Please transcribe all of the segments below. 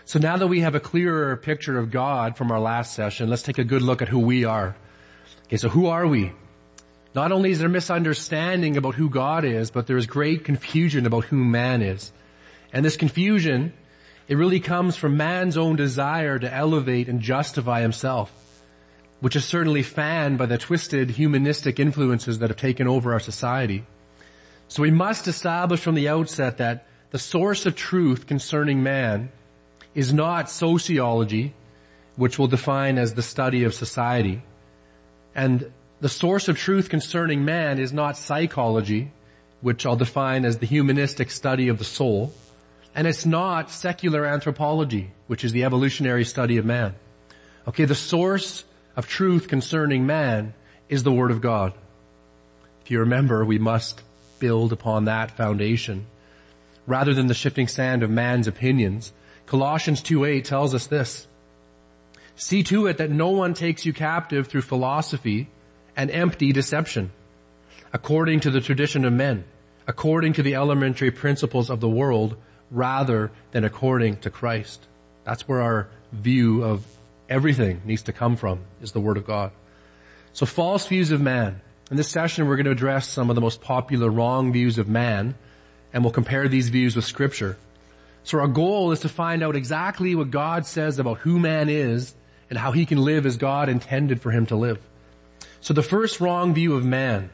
So now that we have a clearer picture of God from our last session, let's take a good look at who we are. Okay, so who are we? Not only is there misunderstanding about who God is, but there is great confusion about who man is. And this confusion, it really comes from man's own desire to elevate and justify himself, which is certainly fanned by the twisted humanistic influences that have taken over our society. So we must establish from the outset that the source of truth concerning man is not sociology, which we'll define as the study of society. And the source of truth concerning man is not psychology, which I'll define as the humanistic study of the soul. And it's not secular anthropology, which is the evolutionary study of man. Okay, the source of truth concerning man is the Word of God. If you remember, we must build upon that foundation rather than the shifting sand of man's opinions. Colossians 2:8 tells us this: "See to it that no one takes you captive through philosophy and empty deception, according to the tradition of men, according to the elementary principles of the world, rather than according to Christ." That's where our view of everything needs to come from, is the Word of God. So false views of man. In this session, we're going to address some of the most popular wrong views of man, and we'll compare these views with Scripture. So our goal is to find out exactly what God says about who man is and how he can live as God intended for him to live. So the first wrong view of man,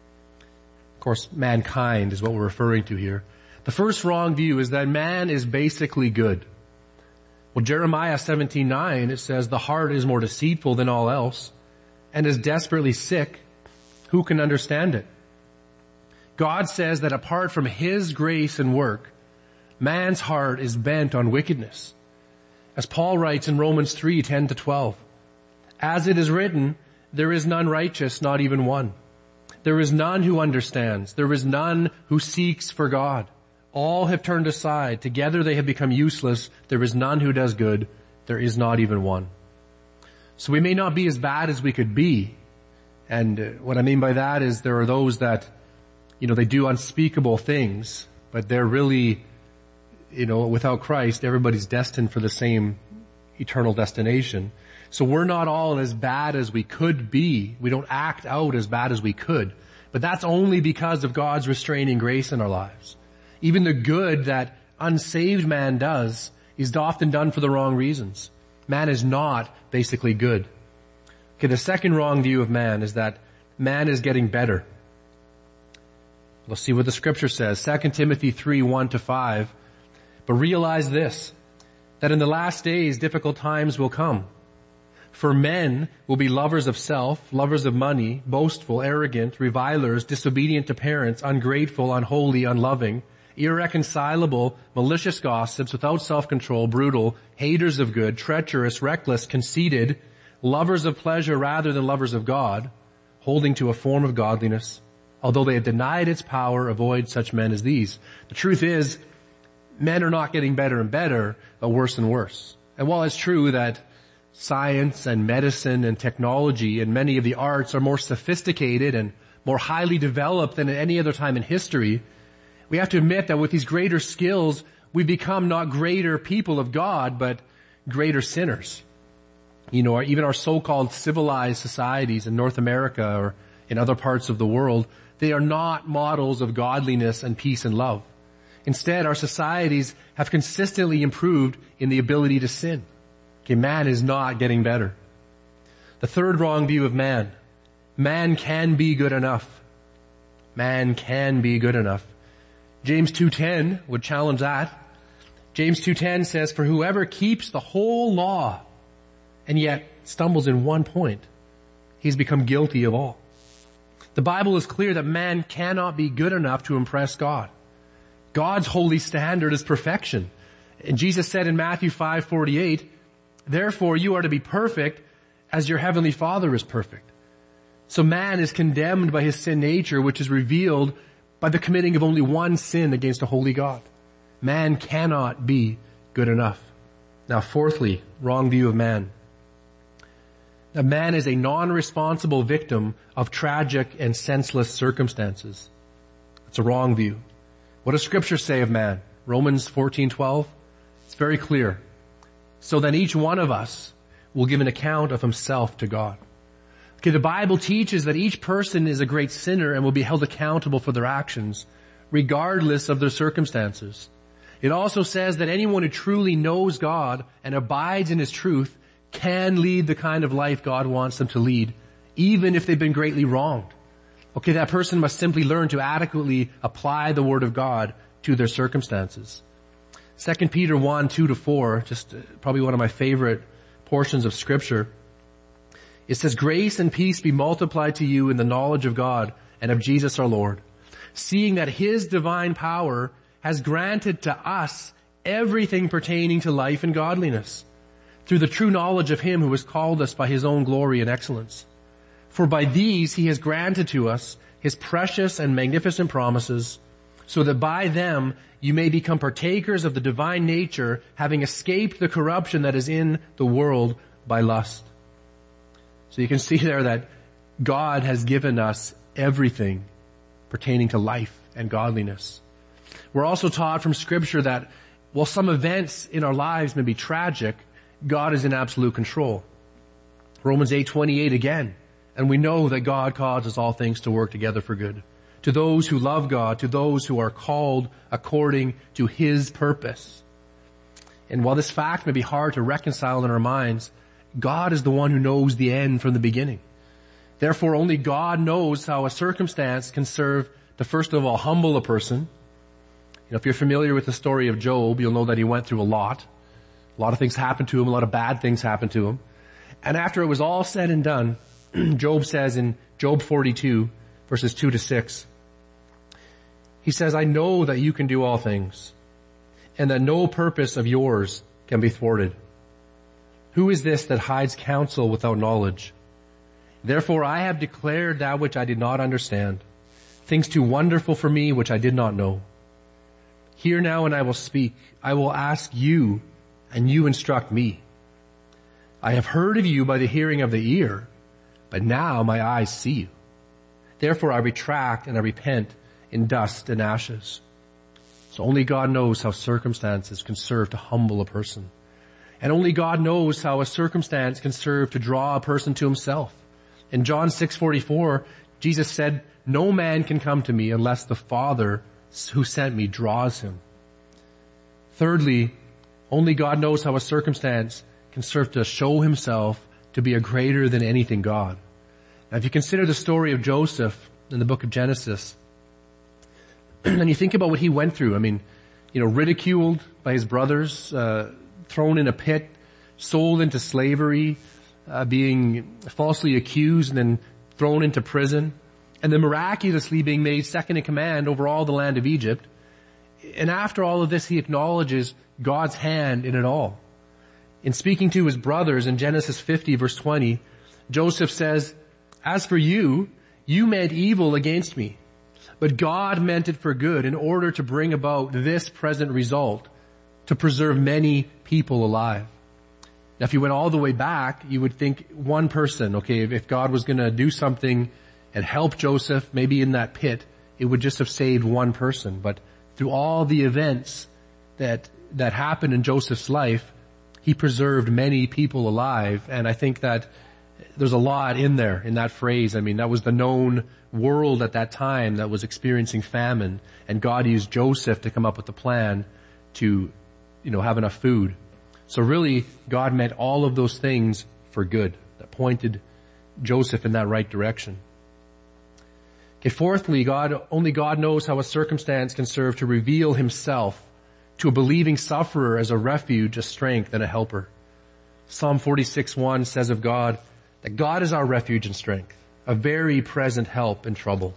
of course, mankind is what we're referring to here. The first wrong view is that man is basically good. Well, Jeremiah 17:9, it says, "The heart is more deceitful than all else and is desperately sick. Who can understand it?" God says that apart from His grace and work, man's heart is bent on wickedness. As Paul writes in Romans 3:10-12, "As it is written, there is none righteous, not even one. There is none who understands. There is none who seeks for God. All have turned aside. Together they have become useless. There is none who does good. There is not even one." So we may not be as bad as we could be. And what I mean by that is there are those that, they do unspeakable things, but they're really, without Christ, everybody's destined for the same eternal destination. So we're not all as bad as we could be. We don't act out as bad as we could. But that's only because of God's restraining grace in our lives. Even the good that unsaved man does is often done for the wrong reasons. Man is not basically good. Okay, the second wrong view of man is that man is getting better. Let's see what the Scripture says. 2 Timothy 3:1-5. "But realize this, that in the last days difficult times will come. For men will be lovers of self, lovers of money, boastful, arrogant, revilers, disobedient to parents, ungrateful, unholy, unloving, irreconcilable, malicious gossips, without self-control, brutal, haters of good, treacherous, reckless, conceited, lovers of pleasure rather than lovers of God, holding to a form of godliness. Although they have denied its power, avoid such men as these." The truth is, men are not getting better and better, but worse and worse. And while it's true that science and medicine and technology and many of the arts are more sophisticated and more highly developed than at any other time in history, we have to admit that with these greater skills, we become not greater people of God, but greater sinners. Even our so-called civilized societies in North America or in other parts of the world, they are not models of godliness and peace and love. Instead, our societies have consistently improved in the ability to sin. Okay, man is not getting better. The third wrong view of man. Man can be good enough. Man can be good enough. James 2:10 would challenge that. James 2:10 says, "For whoever keeps the whole law and yet stumbles in one point, he's become guilty of all." The Bible is clear that man cannot be good enough to impress God. God's holy standard is perfection. And Jesus said in Matthew 5:48, "Therefore you are to be perfect as your heavenly Father is perfect." So man is condemned by his sin nature, which is revealed by the committing of only one sin against a holy God. Man cannot be good enough. Now fourthly, wrong view of man. That man is a non-responsible victim of tragic and senseless circumstances. It's a wrong view. What does Scripture say of man? Romans 14:12. It's very clear. So then each one of us will give an account of himself to God. Okay, the Bible teaches that each person is a great sinner and will be held accountable for their actions, regardless of their circumstances. It also says that anyone who truly knows God and abides in his truth can lead the kind of life God wants them to lead, even if they've been greatly wronged. Okay, that person must simply learn to adequately apply the Word of God to their circumstances. 2 Peter 1, 2-4, just probably one of my favorite portions of Scripture. It says, "Grace and peace be multiplied to you in the knowledge of God and of Jesus our Lord, seeing that His divine power has granted to us everything pertaining to life and godliness, through the true knowledge of Him who has called us by His own glory and excellence. For by these He has granted to us His precious and magnificent promises, so that by them you may become partakers of the divine nature, having escaped the corruption that is in the world by lust." So you can see there that God has given us everything pertaining to life and godliness. We're also taught from Scripture that while some events in our lives may be tragic, God is in absolute control. Romans 8:28 again. "And we know that God causes all things to work together for good, to those who love God, to those who are called according to His purpose." And while this fact may be hard to reconcile in our minds, God is the one who knows the end from the beginning. Therefore, only God knows how a circumstance can serve to, first of all, humble a person. You know, if you're familiar with the story of Job, you'll know that he went through a lot. A lot of things happened to him, a lot of bad things happened to him. And after it was all said and done, Job says in Job 42, verses 2-6, he says, "I know that you can do all things, and that no purpose of yours can be thwarted. Who is this that hides counsel without knowledge? Therefore I have declared that which I did not understand, things too wonderful for me which I did not know. Hear now and I will speak. I will ask you, and you instruct me. I have heard of you by the hearing of the ear, but now my eyes see you. Therefore I retract and I repent in dust and ashes." So only God knows how circumstances can serve to humble a person. And only God knows how a circumstance can serve to draw a person to Himself. In John 6:44, Jesus said, "No man can come to me unless the Father who sent me draws him." Thirdly, only God knows how a circumstance can serve to show Himself to be a greater than anything God. Now, if you consider the story of Joseph in the book of Genesis, and you think about what he went through, I mean, you know, ridiculed by his brothers, thrown in a pit, sold into slavery, being falsely accused and then thrown into prison, and then miraculously being made second in command over all the land of Egypt. And after all of this, he acknowledges God's hand in it all. In speaking to his brothers in Genesis 50 verse 20, Joseph says, "As for you, you meant evil against me, but God meant it for good in order to bring about this present result, to preserve many people alive." Now, if you went all the way back, you would think one person, okay, if God was going to do something and help Joseph, maybe in that pit, it would just have saved one person. But through all the events that happened in Joseph's life, he preserved many people alive. And I think that there's a lot in there, in that phrase. I mean, that was the known world at that time that was experiencing famine. And God used Joseph to come up with the plan to, you know, have enough food. So really, God meant all of those things for good. That pointed Joseph in that right direction. Okay, fourthly, only God knows how a circumstance can serve to reveal Himself to a believing sufferer as a refuge, a strength, and a helper. Psalm 46:1 says of God that God is our refuge and strength, a very present help in trouble.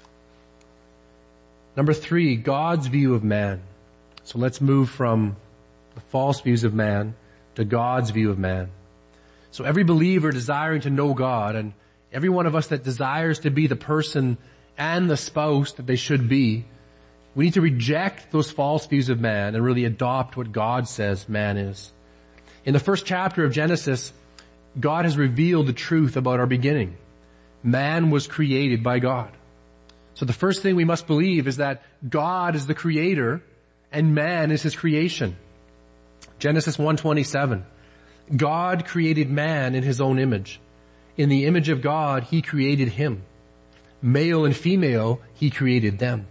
Number 3, God's view of man. So let's move from the false views of man to God's view of man. So every believer desiring to know God, and every one of us that desires to be the person and the spouse that they should be, we need to reject those false views of man and really adopt what God says man is. In the first chapter of Genesis, God has revealed the truth about our beginning. Man was created by God. So the first thing we must believe is that God is the creator and man is His creation. Genesis 1:27. God created man in his own image. In the image of God, he created him. Male and female, he created them.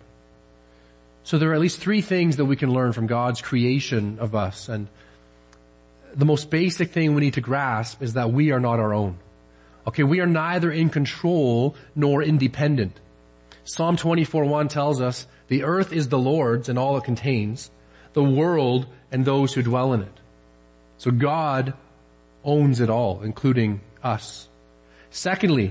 So there are at least three things that we can learn from God's creation of us. And the most basic thing we need to grasp is that we are not our own. Okay, we are neither in control nor independent. Psalm 24:1 tells us, the earth is the Lord's and all it contains, the world and those who dwell in it. So God owns it all, including us. Secondly,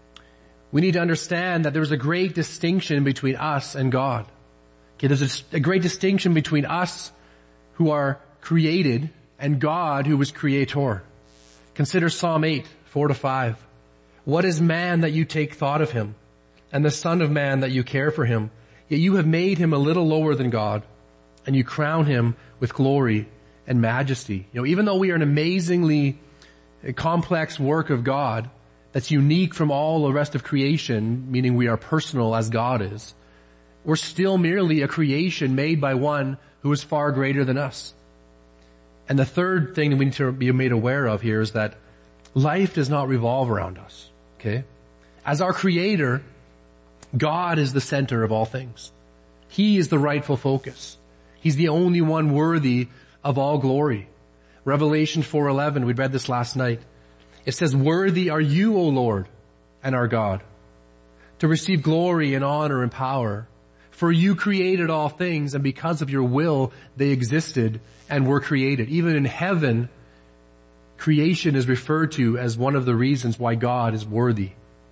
we need to understand that there's a great distinction between us and God. Okay, there's a great distinction between us who are created and God who was creator. Consider Psalm 8:4-5. What is man that you take thought of him, and the son of man that you care for him? Yet you have made him a little lower than God, and you crown him with glory and majesty. Even though we are an amazingly complex work of God that's unique from all the rest of creation, meaning we are personal as God is, we're still merely a creation made by one who is far greater than us. And the third thing that we need to be made aware of here is that life does not revolve around us. Okay? As our creator, God is the center of all things. He is the rightful focus. He's the only one worthy of all glory. Revelation 4:11, we read this last night. It says, worthy are you, O Lord, and our God, to receive glory and honor and power. For you created all things, and because of your will, they existed and were created. Even in heaven, creation is referred to as one of the reasons why God is worthy.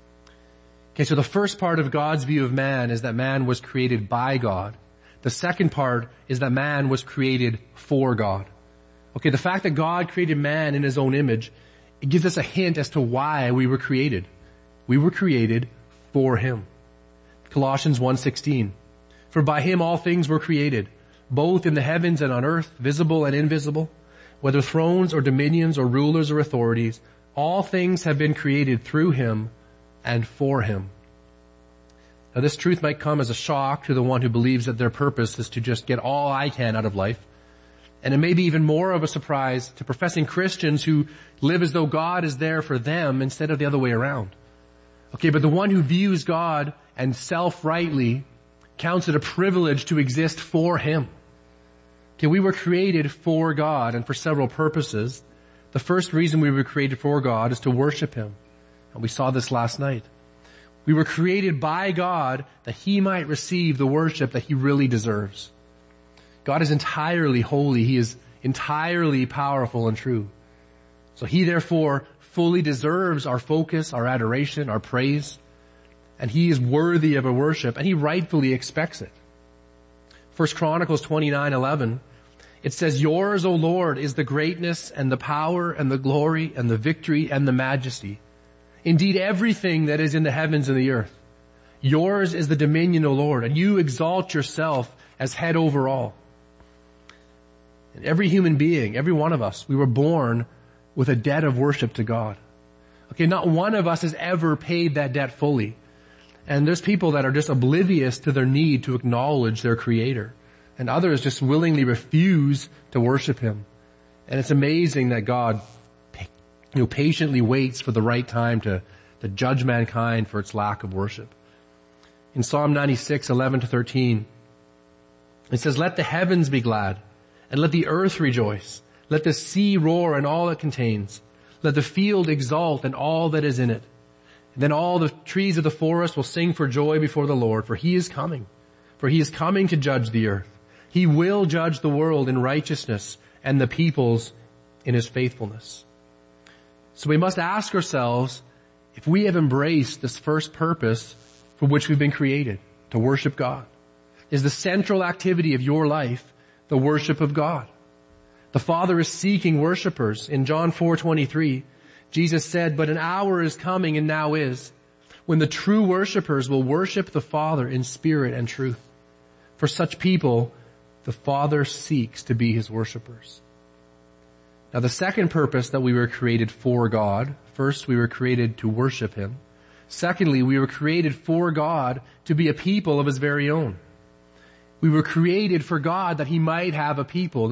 Okay, so the first part of God's view of man is that man was created by God. The second part is that man was created for God. Okay, the fact that God created man in his own image, it gives us a hint as to why we were created. We were created for him. Colossians 1:16. For by him all things were created, both in the heavens and on earth, visible and invisible, whether thrones or dominions or rulers or authorities, all things have been created through him and for him. Now this truth might come as a shock to the one who believes that their purpose is to just get all I can out of life. And it may be even more of a surprise to professing Christians who live as though God is there for them instead of the other way around. Okay, but the one who views God and self rightly counts it a privilege to exist for him. Okay, we were created for God and for several purposes. The first reason we were created for God is to worship him. And we saw this last night. We were created by God that he might receive the worship that he really deserves. God is entirely holy. He is entirely powerful and true. So he therefore fully deserves our focus, our adoration, our praise. And he is worthy of a worship, and he rightfully expects it. 1 Chronicles 29:11, it says, yours, O Lord, is the greatness and the power and the glory and the victory and the majesty. Indeed, everything that is in the heavens and the earth. Yours is the dominion, O Lord, and you exalt yourself as head over all. And every human being, every one of us, we were born with a debt of worship to God. Okay, not one of us has ever paid that debt fully. And there's people that are just oblivious to their need to acknowledge their Creator. And others just willingly refuse to worship him. And it's amazing that God patiently waits for the right time to judge mankind for its lack of worship. In Psalm 96:11-13, it says, let the heavens be glad, and let the earth rejoice. Let the sea roar and all it contains. Let the field exult and all that is in it. Then all the trees of the forest will sing for joy before the Lord, for he is coming. For he is coming to judge the earth. He will judge the world in righteousness and the peoples in his faithfulness. So we must ask ourselves if we have embraced this first purpose for which we've been created, to worship God. Is the central activity of your life the worship of God? The Father is seeking worshipers. In John 4:23, Jesus said, but an hour is coming and now is, when the true worshipers will worship the Father in spirit and truth. For such people, the Father seeks to be his worshipers. Now the second purpose that we were created for God, first we were created to worship him. Secondly, we were created for God to be a people of his very own. We were created for God that he might have a people. Now,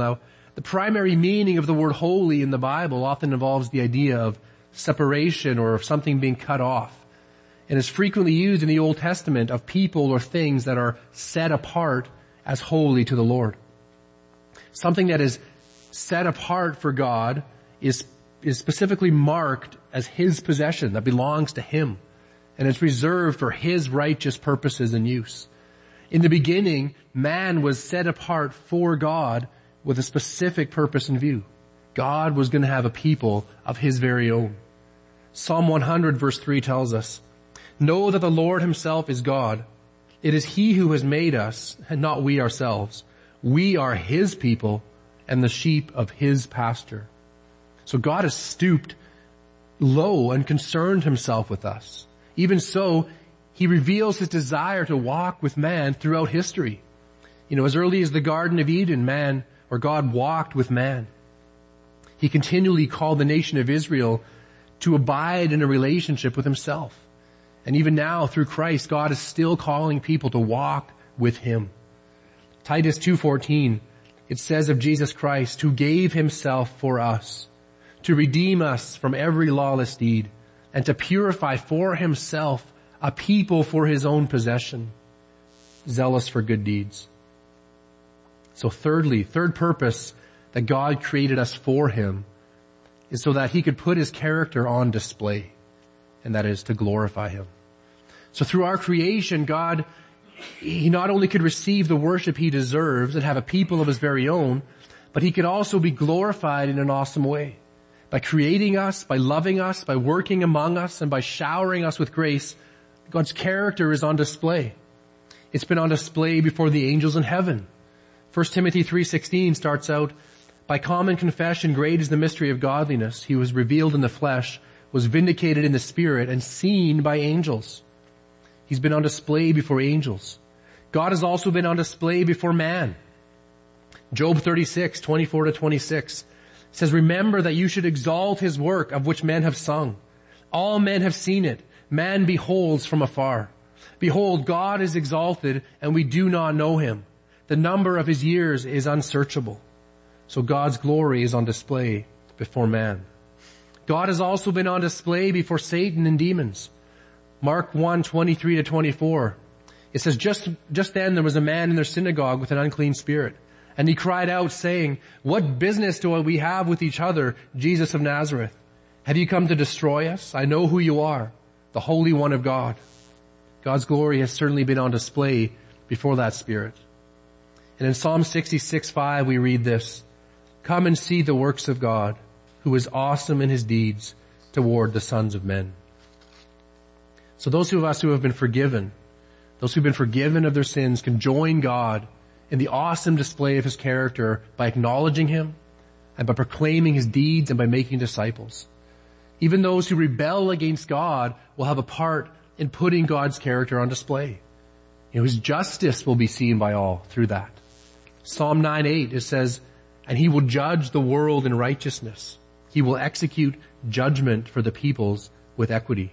The primary meaning of the word holy in the Bible often involves the idea of separation or of something being cut off, and is frequently used in the Old Testament of people or things that are set apart as holy to the Lord. Something that is set apart for God is specifically marked as His possession that belongs to Him, and it's reserved for His righteous purposes and use. In the beginning, man was set apart for God with a specific purpose in view. God was going to have a people of His very own. Psalm 100 verse 3 tells us, "Know that the Lord Himself is God. It is He who has made us, and not we ourselves. We are His people and the sheep of His pasture." So God has stooped low and concerned Himself with us. Even so, He reveals His desire to walk with man throughout history. As early as the Garden of Eden, God walked with man. He continually called the nation of Israel to abide in a relationship with Himself. And even now, through Christ, God is still calling people to walk with Him. Titus 2:14, it says of Jesus Christ, who gave Himself for us, to redeem us from every lawless deed, and to purify for Himself a people for His own possession, zealous for good deeds. So third purpose that God created us for Him is so that He could put His character on display, and that is to glorify Him. So through our creation, God, He not only could receive the worship He deserves and have a people of His very own, but He could also be glorified in an awesome way. By creating us, by loving us, by working among us, and by showering us with grace, God's character is on display. It's been on display before the angels in heaven. 1 Timothy 3:16 starts out, "By common confession, great is the mystery of godliness. He was revealed in the flesh, was vindicated in the spirit, and seen by angels." He's been on display before angels. God has also been on display before man. Job 36:24-26 says, "Remember that you should exalt His work of which men have sung. All men have seen it. Man beholds from afar. Behold, God is exalted, and we do not know Him. The number of His years is unsearchable." So God's glory is on display before man. God has also been on display before Satan and demons. Mark 1:23-24. It says, just then there was a man in their synagogue with an unclean spirit. And he cried out saying, "What business do we have with each other, Jesus of Nazareth? Have you come to destroy us? I know who you are, the Holy One of God." God's glory has certainly been on display before that spirit. And in Psalm 66:5 we read this, "Come and see the works of God, who is awesome in His deeds toward the sons of men." So those of us who have been forgiven, those who've been forgiven of their sins, can join God in the awesome display of His character by acknowledging Him and by proclaiming His deeds and by making disciples. Even those who rebel against God will have a part in putting God's character on display. His justice will be seen by all through that. Psalm 9:8, it says, "And He will judge the world in righteousness. He will execute judgment for the peoples with equity."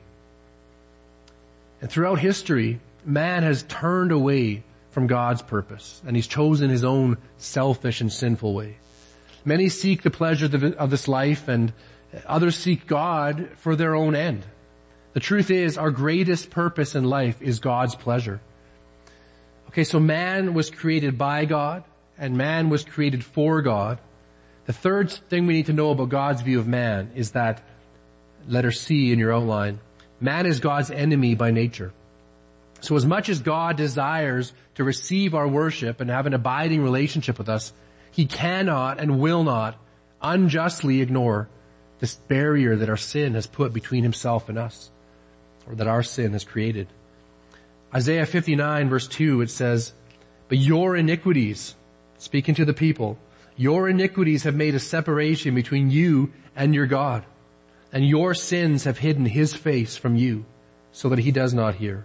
And throughout history, man has turned away from God's purpose, and he's chosen his own selfish and sinful way. Many seek the pleasure of this life, and others seek God for their own end. The truth is, our greatest purpose in life is God's pleasure. Okay, so man was created by God, and man was created for God. The third thing we need to know about God's view of man is that, letter C in your outline, man is God's enemy by nature. So as much as God desires to receive our worship and have an abiding relationship with us, He cannot and will not unjustly ignore this barrier that our sin has put between Himself and us, or that our sin has created. Isaiah 59 verse 2, it says, "But your iniquities," speaking to the people, "your iniquities have made a separation between you and your God, and your sins have hidden His face from you, so that He does not hear."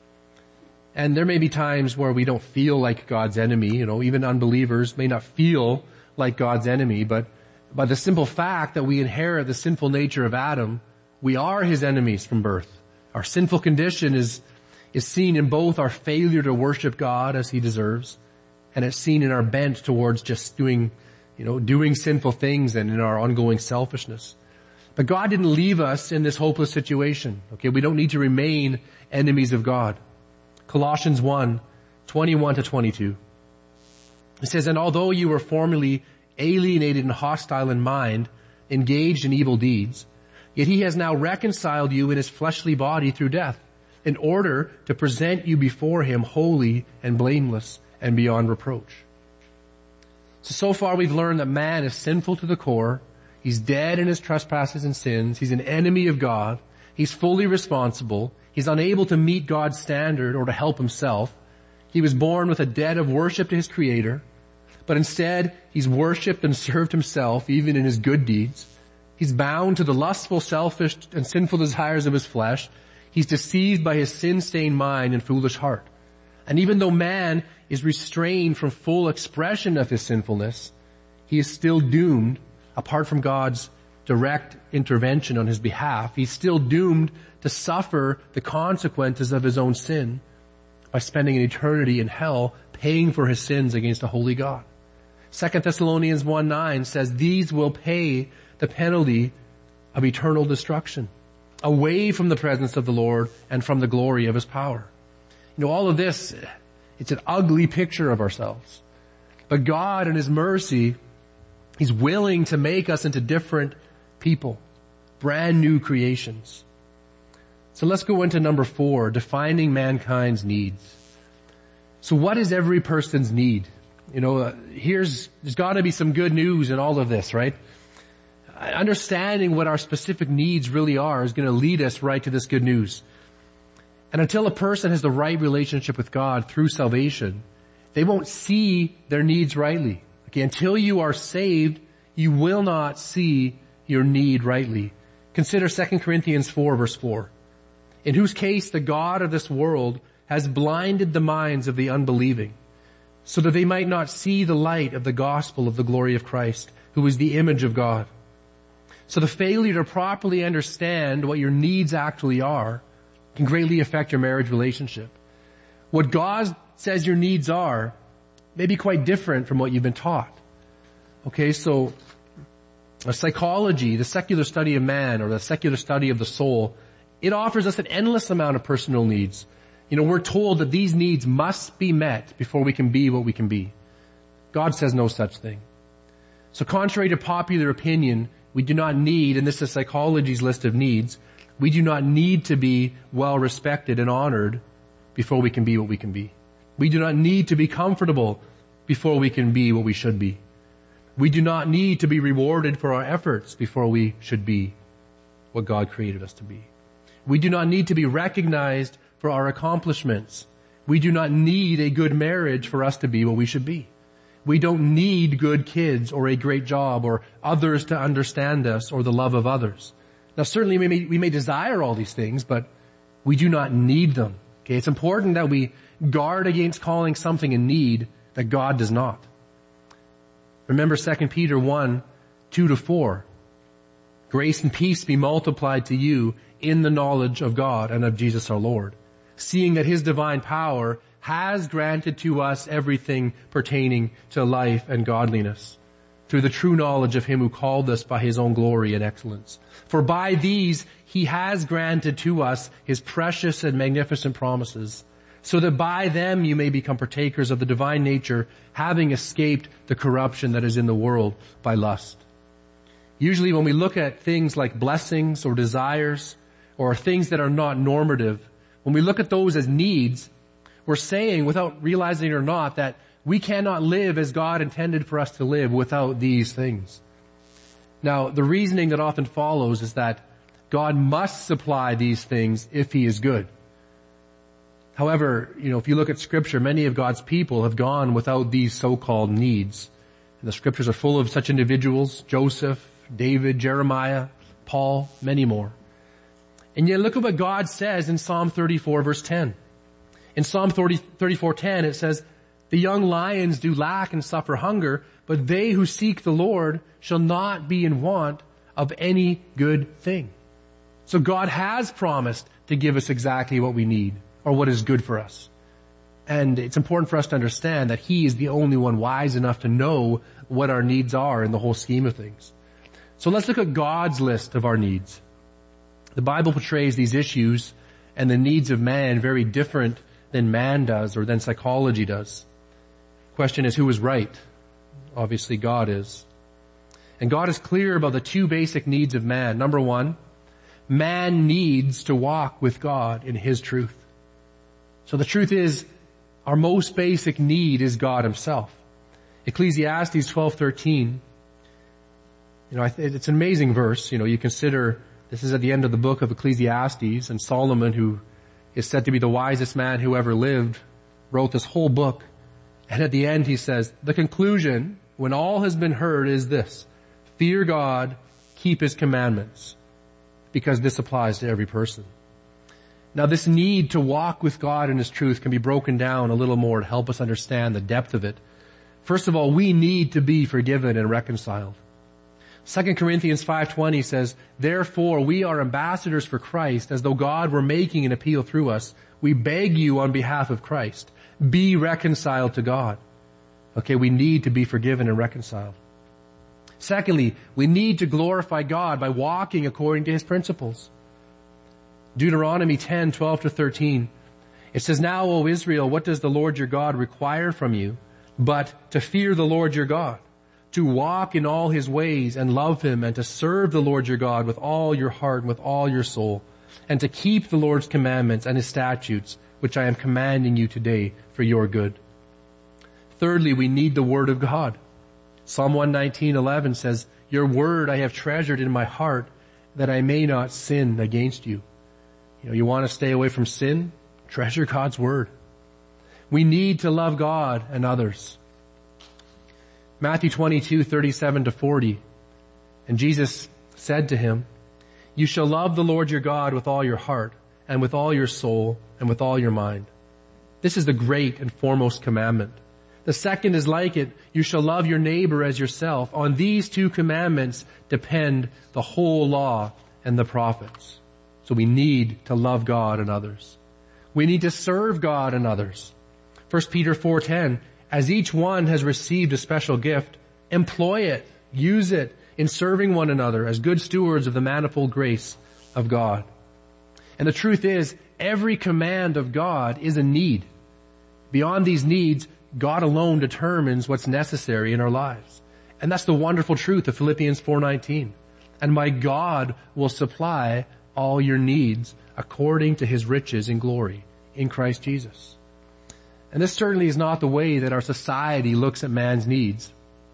And there may be times where we don't feel like God's enemy, even unbelievers may not feel like God's enemy, but by the simple fact that we inherit the sinful nature of Adam, we are his enemies from birth. Our sinful condition is seen in both our failure to worship God as He deserves, and it's seen in our bent towards just doing doing sinful things and in our ongoing selfishness. But God didn't leave us in this hopeless situation. Okay, we don't need to remain enemies of God. Colossians 1:21-22. It says, "And although you were formerly alienated and hostile in mind, engaged in evil deeds, yet he has now reconciled you in his fleshly body through death, in order to present you before him holy and blameless and beyond reproach." So far we've learned that man is sinful to the core. He's dead in his trespasses and sins. He's an enemy of God. He's fully responsible. He's unable to meet God's standard or to help himself. He was born with a debt of worship to his Creator, but instead he's worshipped and served himself even in his good deeds. He's bound to the lustful, selfish, and sinful desires of his flesh. He's deceived by his sin-stained mind and foolish heart. And even though man is restrained from full expression of his sinfulness, he is still doomed, apart from God's direct intervention on his behalf. He's still doomed to suffer the consequences of his own sin by spending an eternity in hell paying for his sins against a holy God. 2 Thessalonians 1:9 says, "These will pay the penalty of eternal destruction, away from the presence of the Lord and from the glory of his power." All of this, it's an ugly picture of ourselves. But God in his mercy, he's willing to make us into different people, brand new creations. So let's go into number 4, defining mankind's needs. So what is every person's need? There's got to be some good news in all of this, right? Understanding what our specific needs really are is going to lead us right to this good news. And until a person has the right relationship with God through salvation, they won't see their needs rightly. Okay, until you are saved, you will not see your need rightly. Consider 2 Corinthians 4:4. "In whose case the God of this world has blinded the minds of the unbelieving, so that they might not see the light of the gospel of the glory of Christ, who is the image of God." So the failure to properly understand what your needs actually are can greatly affect your marriage relationship. What God says your needs are may be quite different from what you've been taught. Okay, so psychology, the secular study of man, or the secular study of the soul, it offers us an endless amount of personal needs. We're told that these needs must be met before we can be what we can be. God says no such thing. So contrary to popular opinion, we do not need, and this is psychology's list of needs, we do not need to be well respected and honored before we can be what we can be. We do not need to be comfortable before we can be what we should be. We do not need to be rewarded for our efforts before we should be what God created us to be. We do not need to be recognized for our accomplishments. We do not need a good marriage for us to be what we should be. We don't need good kids or a great job or others to understand us or the love of others. Now certainly we may desire all these things, but we do not need them. Okay, it's important that we guard against calling something a need that God does not. Remember 2 Peter 1:2-4. "Grace and peace be multiplied to you in the knowledge of God and of Jesus our Lord, seeing that his divine power has granted to us everything pertaining to life and godliness, through the true knowledge of him who called us by his own glory and excellence. For by these he has granted to us his precious and magnificent promises, so that by them you may become partakers of the divine nature, having escaped the corruption that is in the world by lust." Usually when we look at things like blessings or desires or things that are not normative, when we look at those as needs, we're saying, without realizing it or not, that we cannot live as God intended for us to live without these things. Now, the reasoning that often follows is that God must supply these things if he is good. However, if you look at Scripture, many of God's people have gone without these so-called needs. And the Scriptures are full of such individuals: Joseph, David, Jeremiah, Paul, many more. And yet look at what God says in Psalm 34 verse 10. In Psalm 34:10 it says, "The young lions do lack and suffer hunger, but they who seek the Lord shall not be in want of any good thing." So God has promised to give us exactly what we need, or what is good for us. And it's important for us to understand that he is the only one wise enough to know what our needs are in the whole scheme of things. So let's look at God's list of our needs. The Bible portrays these issues and the needs of man very different than man does or than psychology does. Question is, who is right? Obviously God is. And God is clear about the two basic needs of man. Number one, man needs to walk with God in His truth. So the truth is, our most basic need is God Himself. Ecclesiastes 12:13. It's an amazing verse. You consider this is at the end of the book of Ecclesiastes, and Solomon, who is said to be the wisest man who ever lived, wrote this whole book. And at the end he says, the conclusion, when all has been heard, is this: fear God, keep His commandments, because this applies to every person. Now this need to walk with God in His truth can be broken down a little more to help us understand the depth of it. First of all, we need to be forgiven and reconciled. 2 Corinthians 5:20 says, therefore we are ambassadors for Christ, as though God were making an appeal through us. We beg you on behalf of Christ, be reconciled to God. Okay, we need to be forgiven and reconciled. Secondly, we need to glorify God by walking according to His principles. Deuteronomy 10:12-13. It says, now, O Israel, what does the Lord your God require from you, but to fear the Lord your God, to walk in all His ways and love Him, and to serve the Lord your God with all your heart and with all your soul, and to keep the Lord's commandments and His statutes, which I am commanding you today for your good. Thirdly, we need the Word of God. Psalm 119:11 says, your word I have treasured in my heart, that I may not sin against you. You want to stay away from sin? Treasure God's Word. We need to love God and others. Matthew 22:37-40. And Jesus said to him, you shall love the Lord your God with all your heart, and with all your soul, and with all your mind. This is the great and foremost commandment. The second is like it, you shall love your neighbor as yourself. On these two commandments depend the whole law and the prophets. So we need to love God and others. We need to serve God and others. 1 Peter 4:10, as each one has received a special gift, employ it, use it in serving one another as good stewards of the manifold grace of God. And the truth is, every command of God is a need. Beyond these needs, God alone determines what's necessary in our lives. And that's the wonderful truth of Philippians 4:19. And my God will supply all your needs according to His riches in glory in Christ Jesus. And this certainly is not the way that our society looks at man's needs.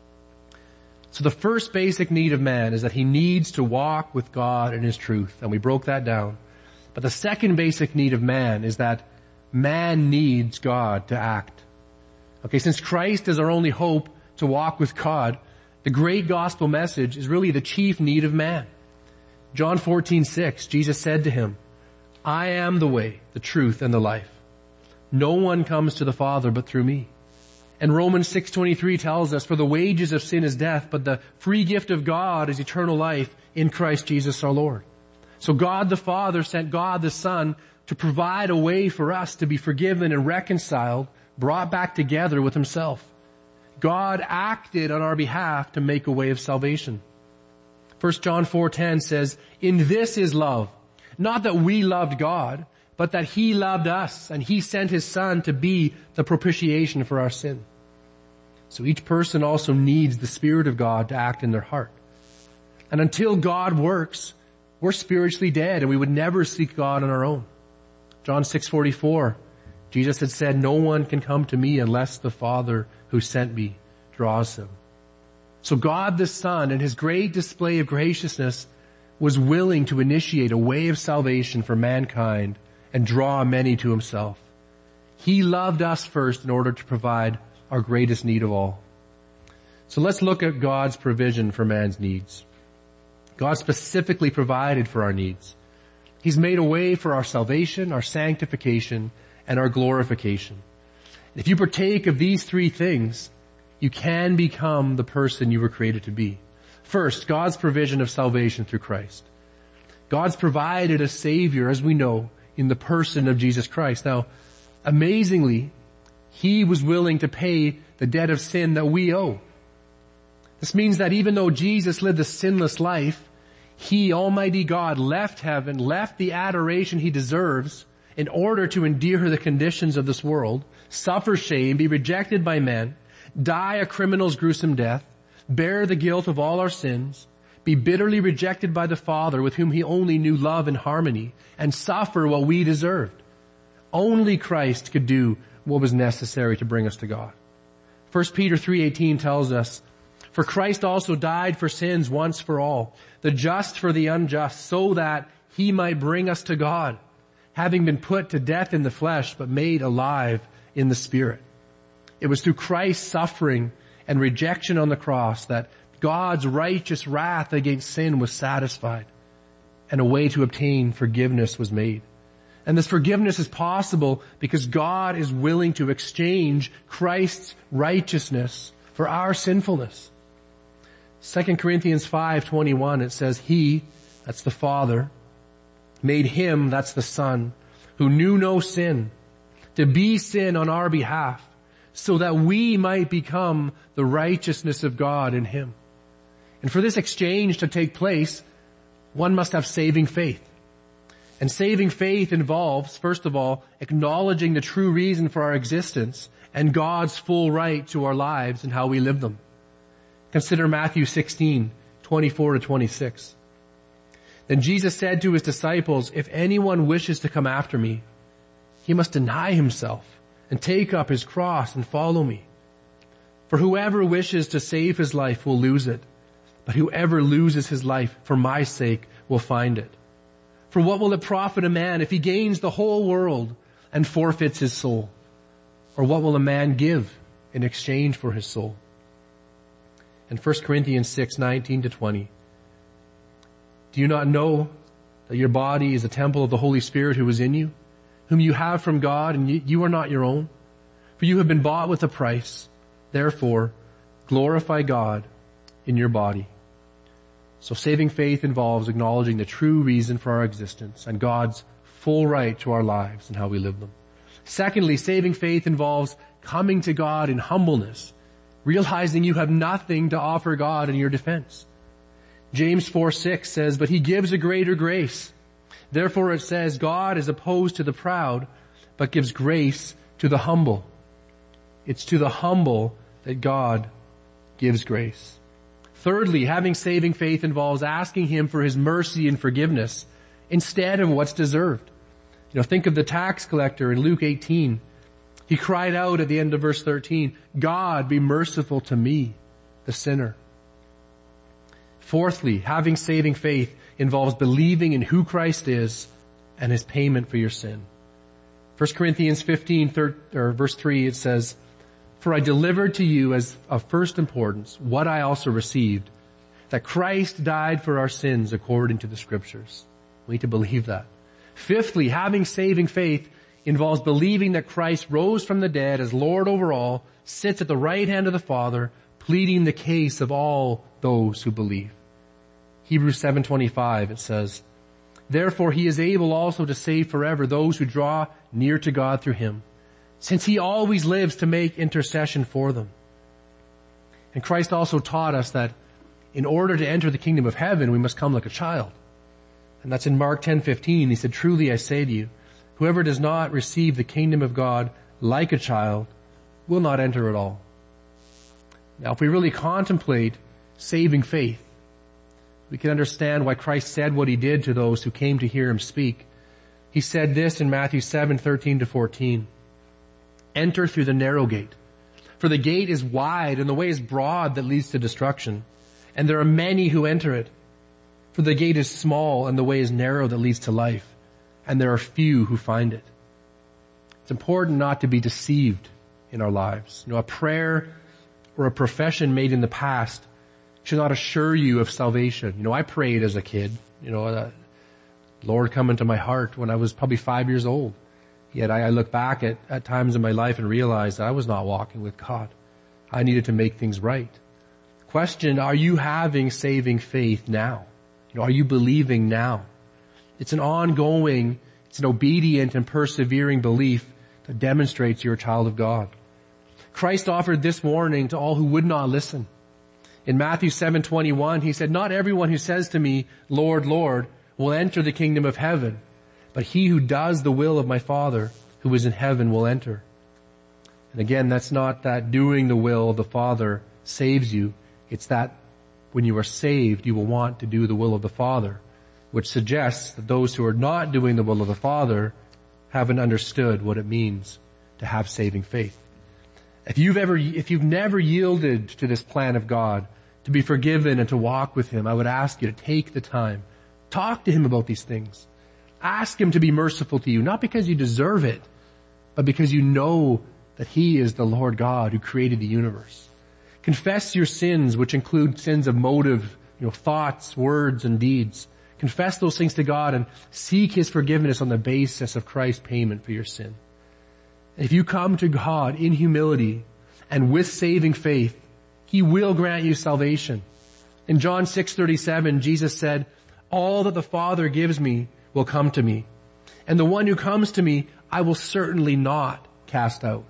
So the first basic need of man is that he needs to walk with God in His truth. And we broke that down. But the second basic need of man is that man needs God to act. Okay, since Christ is our only hope to walk with God, the great gospel message is really the chief need of man. John 14:6, Jesus said to him, I am the way, the truth, and the life. No one comes to the Father but through me. And Romans 6:23 tells us, for the wages of sin is death, but the free gift of God is eternal life in Christ Jesus our Lord. So God the Father sent God the Son to provide a way for us to be forgiven and reconciled, brought back together with Himself. God acted on our behalf to make a way of salvation. 1 John 4:10 says, in this is love, not that we loved God, but that He loved us, and He sent His Son to be the propitiation for our sin. So each person also needs the Spirit of God to act in their heart. And until God works, we're spiritually dead, and we would never seek God on our own. John 6:44, Jesus had said, no one can come to me unless the Father who sent me draws him. So God the Son, in His great display of graciousness, was willing to initiate a way of salvation for mankind and draw many to Himself. He loved us first in order to provide our greatest need of all. So let's look at God's provision for man's needs. God specifically provided for our needs. He's made a way for our salvation, our sanctification, and our glorification. If you partake of these three things, you can become the person you were created to be. First, God's provision of salvation through Christ. God's provided a Savior, as we know, in the person of Jesus Christ. Now, amazingly, He was willing to pay the debt of sin that we owe. This means that even though Jesus lived a sinless life, he, Almighty God, left heaven, left the adoration he deserves in order to endure the conditions of this world, suffer shame, be rejected by men, die a criminal's gruesome death, bear the guilt of all our sins, be bitterly rejected by the Father with whom he only knew love and harmony, and suffer what we deserved. Only Christ could do what was necessary to bring us to God. 1 Peter 3:18 tells us, "For Christ also died for sins once for all, the just for the unjust, so that he might bring us to God, having been put to death in the flesh, but made alive in the Spirit." It was through Christ's suffering and rejection on the cross that God's righteous wrath against sin was satisfied, and a way to obtain forgiveness was made. And this forgiveness is possible because God is willing to exchange Christ's righteousness for our sinfulness. 2 Corinthians 5:21, it says, "He," that's the Father, "made him," that's the Son, "who knew no sin, to be sin on our behalf, so that we might become the righteousness of God in him." And for this exchange to take place, one must have saving faith. And saving faith involves, first of all, acknowledging the true reason for our existence and God's full right to our lives and how we live them. Consider Matthew 16:24-26. "Then Jesus said to his disciples, 'If anyone wishes to come after me, he must deny himself and take up his cross and follow me. For whoever wishes to save his life will lose it, but whoever loses his life for my sake will find it. For what will it profit a man if he gains the whole world and forfeits his soul? Or what will a man give in exchange for his soul?'" And 1 Corinthians 6:19-20. "Do you not know that your body is a temple of the Holy Spirit who is in you, whom you have from God, and you are not your own? For you have been bought with a price. Therefore, glorify God in your body." So saving faith involves acknowledging the true reason for our existence and God's full right to our lives and how we live them. Secondly, saving faith involves coming to God in humbleness, realizing you have nothing to offer God in your defense. James 4:6 says, "But he gives a greater grace. Therefore it says, God is opposed to the proud, but gives grace to the humble." It's to the humble that God gives grace. Thirdly, having saving faith involves asking him for his mercy and forgiveness instead of what's deserved. Think of the tax collector in Luke 18. He cried out at the end of verse 13, "God, be merciful to me, the sinner." Fourthly, having saving faith involves believing in who Christ is and his payment for your sin. 1 Corinthians 15, verse 3, it says, "For I delivered to you as of first importance what I also received, that Christ died for our sins according to the Scriptures." We need to believe that. Fifthly, having saving faith involves believing that Christ rose from the dead as Lord over all, sits at the right hand of the Father, pleading the case of all those who believe. Hebrews 7:25, it says, "Therefore he is able also to save forever those who draw near to God through him, since he always lives to make intercession for them." And Christ also taught us that in order to enter the kingdom of heaven, we must come like a child. And that's in Mark 10:15. He said, "Truly I say to you, whoever does not receive the kingdom of God like a child will not enter at all." Now, if we really contemplate saving faith, we can understand why Christ said what he did to those who came to hear him speak. He said this in Matthew 7:13-14. "Enter through the narrow gate, for the gate is wide and the way is broad that leads to destruction, and there are many who enter it. For the gate is small and the way is narrow that leads to life, and there are few who find it." It's important not to be deceived in our lives. A prayer or a profession made in the past should not assure you of salvation. I prayed as a kid, Lord, come into my heart when I was probably 5 years old. Yet I look back at times in my life and realize that I was not walking with God. I needed to make things right. Question, are you having saving faith now? Are you believing now? It's an ongoing, it's an obedient and persevering belief that demonstrates you're a child of God. Christ offered this warning to all who would not listen. In Matthew 7:21, he said, "Not everyone who says to me, 'Lord, Lord,' will enter the kingdom of heaven, but he who does the will of my Father who is in heaven will enter." And again, that's not that doing the will of the Father saves you. It's that when you are saved, you will want to do the will of the Father, which suggests that those who are not doing the will of the Father haven't understood what it means to have saving faith. If you've never yielded to this plan of God, to be forgiven and to walk with Him, I would ask you to take the time. Talk to Him about these things. Ask Him to be merciful to you, not because you deserve it, but because you know that He is the Lord God who created the universe. Confess your sins, which include sins of motive, thoughts, words, and deeds. Confess those things to God and seek His forgiveness on the basis of Christ's payment for your sin. If you come to God in humility and with saving faith, He will grant you salvation. In John 6:37, Jesus said, "All that the Father gives me will come to me, and the one who comes to me I will certainly not cast out."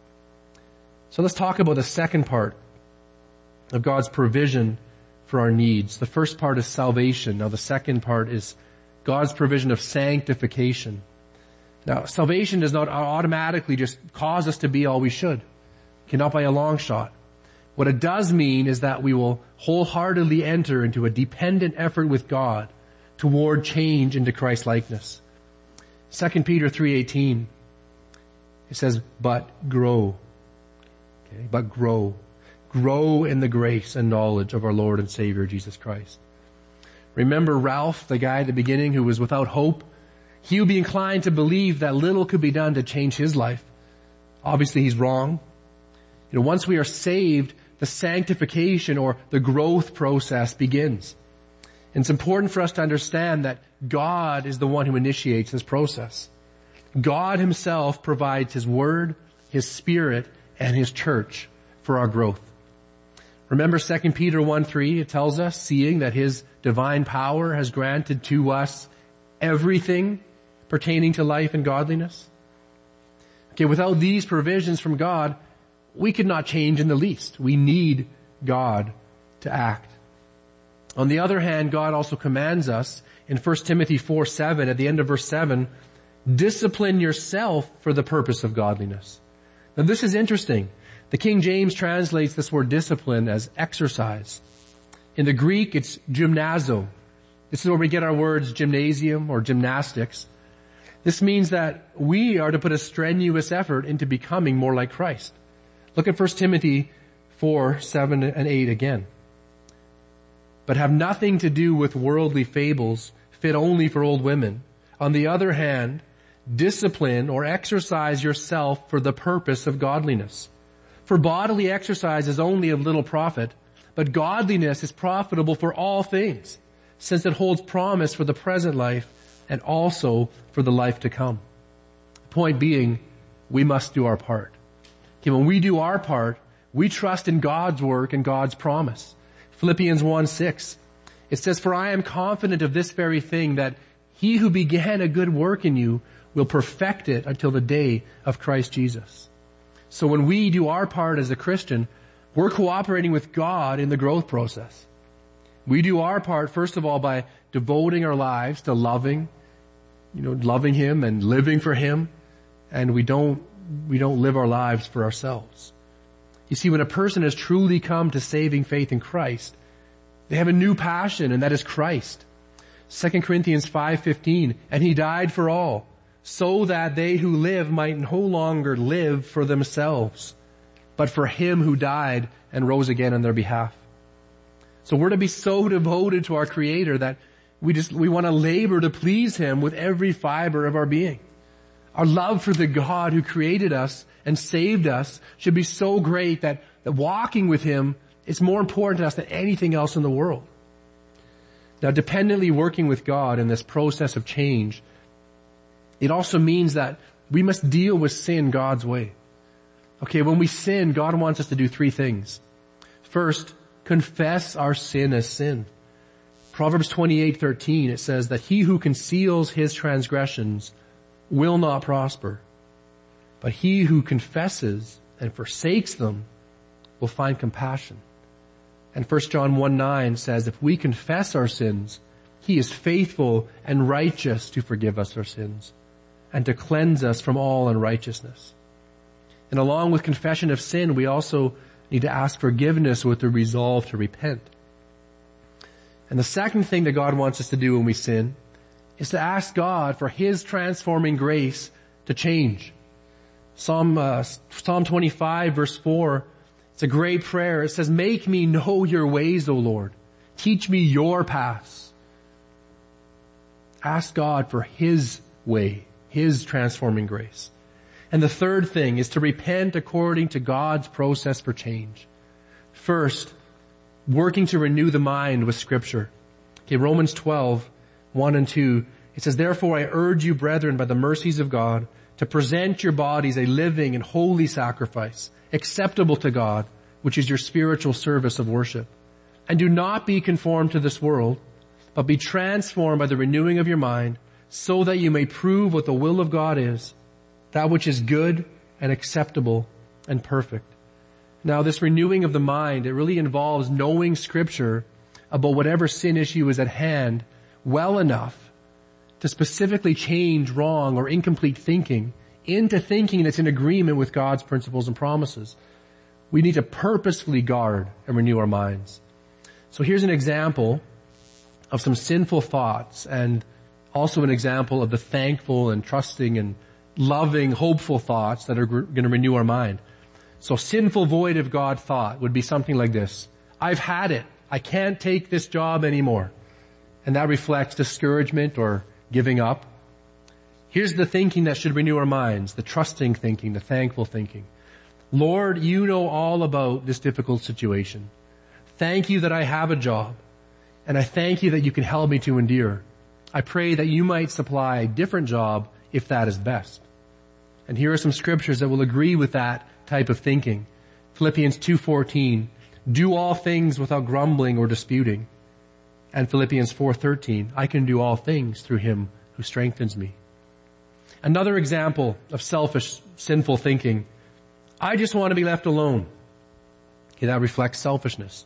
So let's talk about the second part of God's provision for our needs. The first part is salvation. Now the second part is God's provision of sanctification. Now, salvation does not automatically just cause us to be all we should. Cannot by a long shot. What it does mean is that we will wholeheartedly enter into a dependent effort with God toward change into Christ likeness. 2 Peter 3:18, it says, "But grow." Okay, but grow. Grow in the grace and knowledge of our Lord and Savior Jesus Christ. Remember Ralph, the guy at the beginning who was without hope? He would be inclined to believe that little could be done to change his life. Obviously he's wrong. Once we are saved, the sanctification or the growth process begins. And it's important for us to understand that God is the one who initiates this process. God Himself provides His Word, His Spirit, and His church for our growth. Remember 2 Peter 1:3, it tells us, seeing that His divine power has granted to us everything pertaining to life and godliness. Okay, without these provisions from God, we could not change in the least. We need God to act. On the other hand, God also commands us in 1 Timothy 4:7, at the end of verse 7, discipline yourself for the purpose of godliness. Now this is interesting. The King James translates this word discipline as exercise. In the Greek, it's gymnazo. This is where we get our words gymnasium or gymnastics. This means that we are to put a strenuous effort into becoming more like Christ. Look at 1 Timothy 4:7 and 8 again. "But have nothing to do with worldly fables fit only for old women. On the other hand, discipline or exercise yourself for the purpose of godliness. For bodily exercise is only of little profit, but godliness is profitable for all things, since it holds promise for the present life and also for the life to come." Point being, we must do our part. Okay, when we do our part, we trust in God's work and God's promise. Philippians 1:6, it says, "For I am confident of this very thing, that He who began a good work in you will perfect it until the day of Christ Jesus." So when we do our part as a Christian, we're cooperating with God in the growth process. We do our part, first of all, by devoting our lives to loving Him and living for Him, and we don't live our lives for ourselves. You see, when a person has truly come to saving faith in Christ, they have a new passion, and that is Christ. 2 Corinthians 5:15, "And He died for all, so that they who live might no longer live for themselves, but for Him who died and rose again on their behalf." So we're to be so devoted to our Creator that we want to labor to please Him with every fiber of our being. Our love for the God who created us and saved us should be so great that walking with Him is more important to us than anything else in the world. Now, dependently working with God in this process of change, it also means that we must deal with sin God's way. Okay, when we sin, God wants us to do three things. First, confess our sin as sin. Proverbs 28:13, it says that he who conceals his transgressions will not prosper, but he who confesses and forsakes them will find compassion. And 1 John 1:9 says, if we confess our sins, he is faithful and righteous to forgive us our sins and to cleanse us from all unrighteousness. And along with confession of sin, we also need to ask forgiveness with the resolve to repent. And the second thing that God wants us to do when we sin is to ask God for his transforming grace to change. Psalm 25 verse 4, it's a great prayer. It says, make me know your ways, O Lord. Teach me your paths. Ask God for his way, his transforming grace. And the third thing is to repent according to God's process for change. First, working to renew the mind with Scripture. Okay, Romans 12, 1 and 2, it says, therefore I urge you, brethren, by the mercies of God, to present your bodies a living and holy sacrifice, acceptable to God, which is your spiritual service of worship. And do not be conformed to this world, but be transformed by the renewing of your mind, so that you may prove what the will of God is, that which is good and acceptable and perfect. Now, this renewing of the mind, it really involves knowing Scripture about whatever sin issue is at hand well enough to specifically change wrong or incomplete thinking into thinking that's in agreement with God's principles and promises. We need to purposefully guard and renew our minds. So here's an example of some sinful thoughts and also an example of the thankful and trusting and loving, hopeful thoughts that are going to renew our mind. So sinful void of God thought would be something like this. I've had it. I can't take this job anymore. And that reflects discouragement or giving up. Here's the thinking that should renew our minds, the trusting thinking, the thankful thinking. Lord, you know all about this difficult situation. Thank you that I have a job. And I thank you that you can help me to endure. I pray that you might supply a different job if that is best. And here are some scriptures that will agree with that type of thinking. Philippians 2:14, do all things without grumbling or disputing. And Philippians 4:13, I can do all things through him who strengthens me. Another example of selfish, sinful thinking. I just want to be left alone. Okay, that reflects selfishness.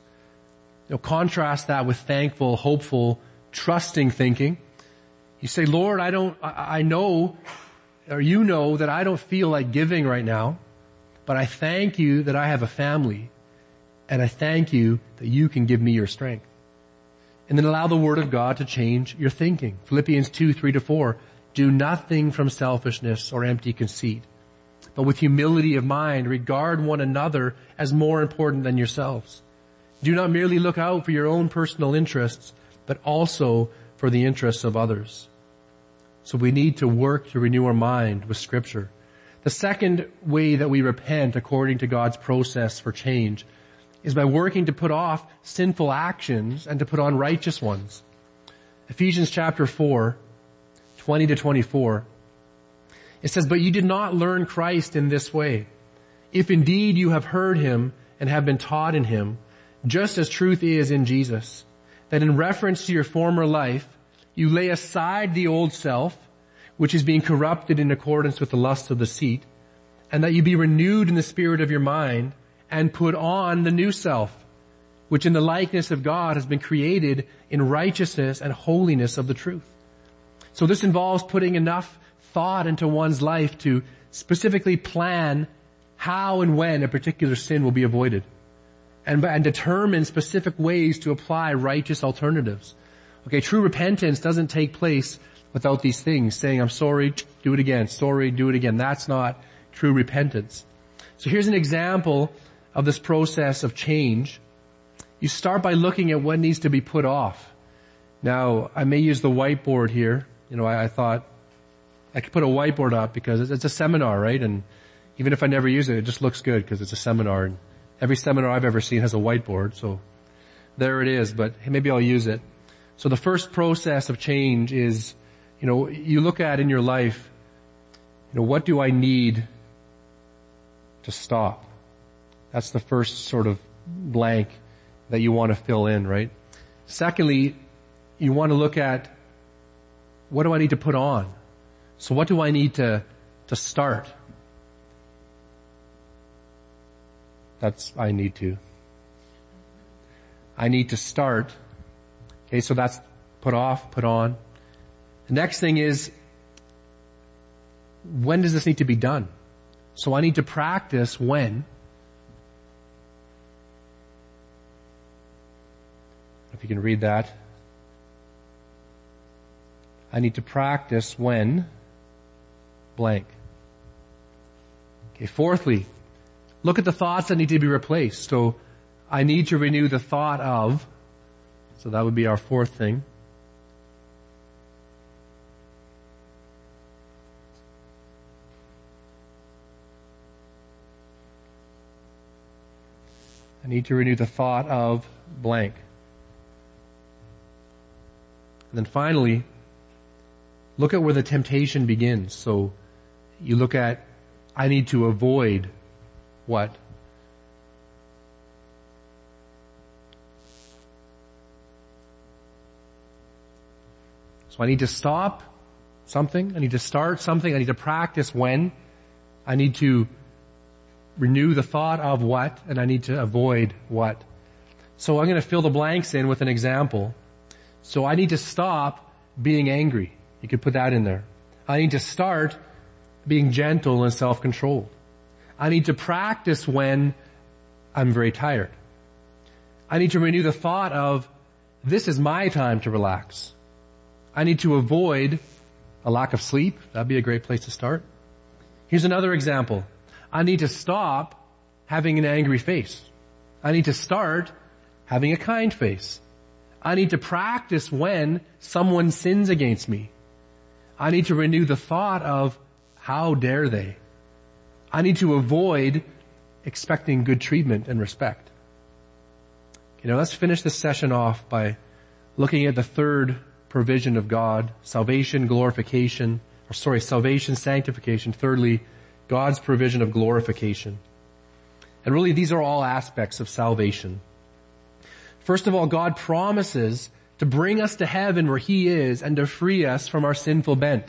Contrast that with thankful, hopeful, trusting thinking. You say, Lord, I know, or you know that I don't feel like giving right now, but I thank you that I have a family, and I thank you that you can give me your strength. And then allow the Word of God to change your thinking. Philippians 2:3-4, do nothing from selfishness or empty conceit, but with humility of mind, regard one another as more important than yourselves. Do not merely look out for your own personal interests, but also for the interests of others. So we need to work to renew our mind with Scripture. The second way that we repent according to God's process for change is by working to put off sinful actions and to put on righteous ones. Ephesians chapter 4, 20-24, it says, but you did not learn Christ in this way. If indeed you have heard him and have been taught in him, just as truth is in Jesus, that in reference to your former life, you lay aside the old self, which is being corrupted in accordance with the lusts of the deceit, and that you be renewed in the spirit of your mind, and put on the new self, which in the likeness of God has been created in righteousness and holiness of the truth. So this involves putting enough thought into one's life to specifically plan how and when a particular sin will be avoided, and determine specific ways to apply righteous alternatives. Okay, true repentance doesn't take place without these things, saying, I'm sorry, do it again, sorry, do it again. That's not true repentance. So here's an example of this process of change. You start by looking at what needs to be put off. Now, I may use the whiteboard here. I thought I could put a whiteboard up because it's a seminar, right? And even if I never use it, it just looks good because it's a seminar. And every seminar I've ever seen has a whiteboard, so there it is, but maybe I'll use it. So the first process of change is, you look at in your life, what do I need to stop? That's the first sort of blank that you want to fill in, right? Secondly, you want to look at, what do I need to put on? So what do I need to start? I need to. I need to start. Okay, so that's put off, put on. The next thing is, when does this need to be done? So I need to practice when. If you can read that. I need to practice when blank. Okay, fourthly, look at the thoughts that need to be replaced. So I need to renew the thought of, so that would be our fourth thing. I need to renew the thought of blank. And then finally, look at where the temptation begins. So you look at, I need to avoid what? So I need to stop something. I need to start something. I need to practice when. I need to renew the thought of what, and I need to avoid what. So I'm going to fill the blanks in with an example. So I need to stop being angry. You could put that in there. I need to start being gentle and self-controlled. I need to practice when I'm very tired. I need to renew the thought of, this is my time to relax. I need to avoid a lack of sleep. That'd be a great place to start. Here's another example. I need to stop having an angry face. I need to start having a kind face. I need to practice when someone sins against me. I need to renew the thought of, how dare they? I need to avoid expecting good treatment and respect. Let's finish this session off by looking at the third provision of God, salvation, sanctification. Thirdly, God's provision of glorification. And really, these are all aspects of salvation. First of all, God promises to bring us to heaven where He is and to free us from our sinful bent.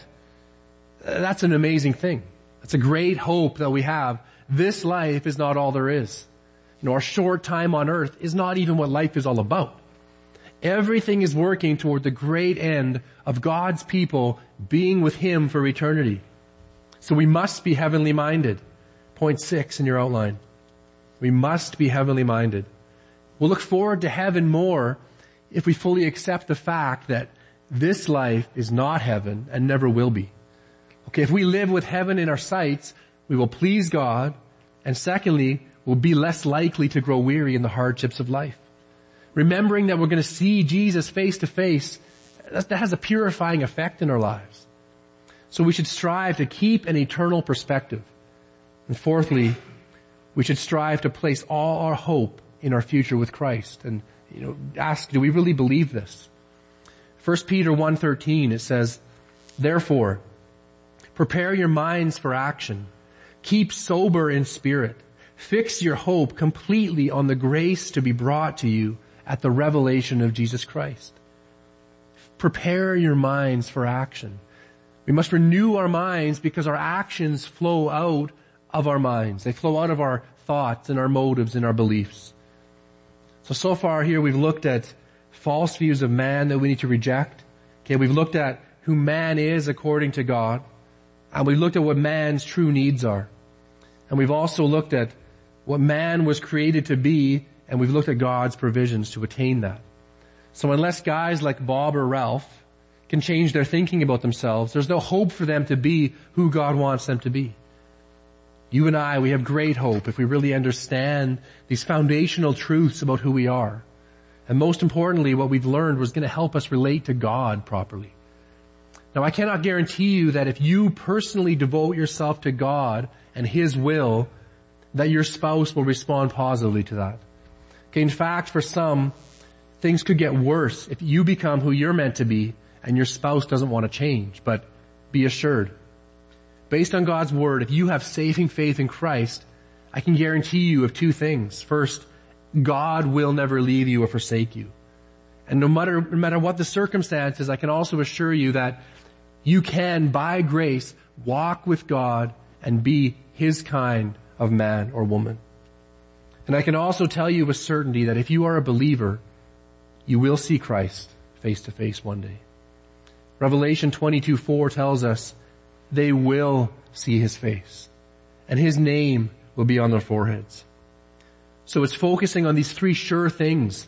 That's an amazing thing. That's a great hope that we have. This life is not all there is. Our short time on earth is not even what life is all about. Everything is working toward the great end of God's people being with Him for eternity. So we must be heavenly minded. Point 6 in your outline. We must be heavenly minded. We'll look forward to heaven more if we fully accept the fact that this life is not heaven and never will be. Okay, if we live with heaven in our sights, we will please God, and secondly, we'll be less likely to grow weary in the hardships of life. Remembering that we're going to see Jesus face to face, that has a purifying effect in our lives. So we should strive to keep an eternal perspective. And fourthly, we should strive to place all our hope in our future with Christ. And, ask, do we really believe this? 1 Peter 1:13, it says, therefore, prepare your minds for action. Keep sober in spirit. Fix your hope completely on the grace to be brought to you at the revelation of Jesus Christ. Prepare your minds for action. We must renew our minds because our actions flow out of our minds. They flow out of our thoughts and our motives and our beliefs. So far here we've looked at false views of man that we need to reject. Okay, we've looked at who man is according to God. And we've looked at what man's true needs are. And we've also looked at what man was created to be, and we've looked at God's provisions to attain that. So unless guys like Bob or Ralph can change their thinking about themselves, there's no hope for them to be who God wants them to be. You and I, we have great hope if we really understand these foundational truths about who we are. And most importantly, what we've learned was going to help us relate to God properly. Now, I cannot guarantee you that if you personally devote yourself to God and His will, that your spouse will respond positively to that. Okay, in fact, for some, things could get worse if you become who you're meant to be and your spouse doesn't want to change. But be assured, based on God's Word, if you have saving faith in Christ, I can guarantee you of two things. First, God will never leave you or forsake you. And no matter what the circumstances, I can also assure you that you can, by grace, walk with God and be His kind of man or woman. And I can also tell you with certainty that if you are a believer, you will see Christ face to face one day. Revelation 22:4 tells us they will see his face, and his name will be on their foreheads. So it's focusing on these three sure things.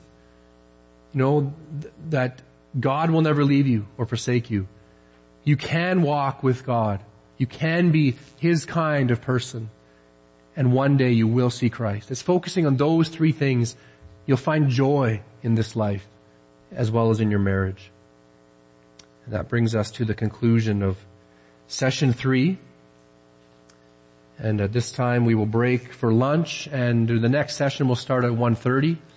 That God will never leave you or forsake you. You can walk with God. You can be his kind of person. And one day you will see Christ. It's focusing on those three things. You'll find joy in this life as well as in your marriage. And that brings us to the conclusion of session 3. And at this time we will break for lunch, and the next session will start at 1:30.